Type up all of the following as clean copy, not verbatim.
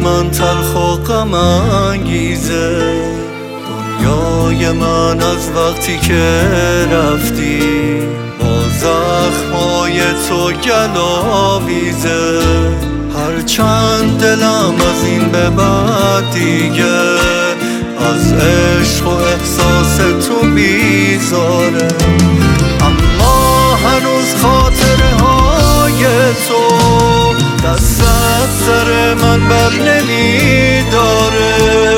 من تلخ و غم انگیزه، دنیای من از وقتی که رفتی با زخمای تو گلاویزه. هرچند دلم از این به بعد دیگه از عشق و احساس تو بیزاره، اما هنوز خاطره های تو دستت سر من بر نمیداره.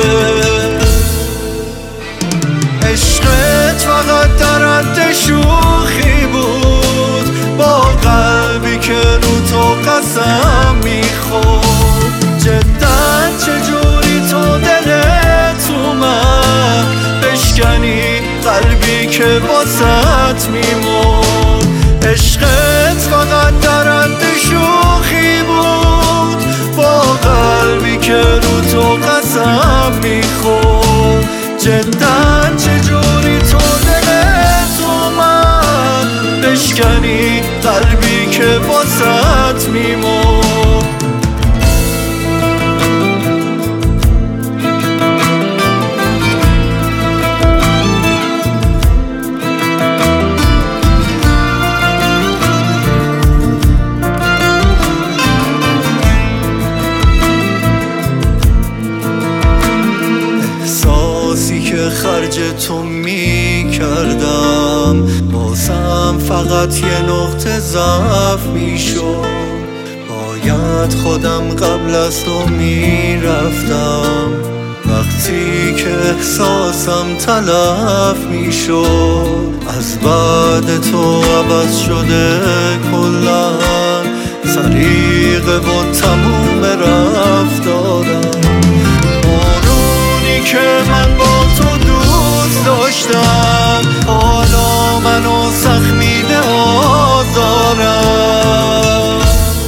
عشقت فقط در حد شوخی بود، با قلبی که رو تو قسم میخورد. جدا چجوری تو دلت اومد بشکنی قلبی که واسط میمرد. عشقت فقط در حد شوخی بود، با قلبی که رو تو قسم میخورد. جدا چجوری تو دلت اومد بشکنی قلبی که واسط میمرد. خرج تو می کردم بازم فقط یه نقطه ضعف می شد. باید خودم قبل از تو می رفتم وقتی که احساسم تلف می شد. از بعد تو عوض شده کلن طریقه و تموم رفتارم. که من با تو دوست داشتم حالا منو سخت میده آزارم.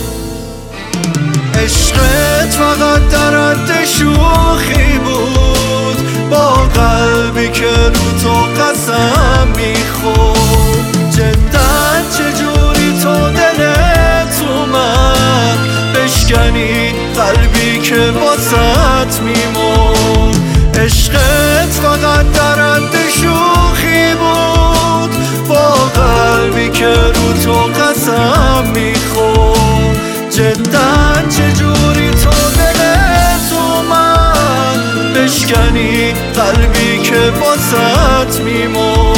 عشقت فقط در حد شوخی بود، با قلبی که رو تو قسم میخورد. جدا چجوری تو دلت اومد بشکنی قلبی که واسط میمرد. عشقت فقط در حد شوخی بود، با قلبی که رو تو قسم میخورد. جدا چجوری تو دلت اومد بشکنی قلبی که واسط میمرد.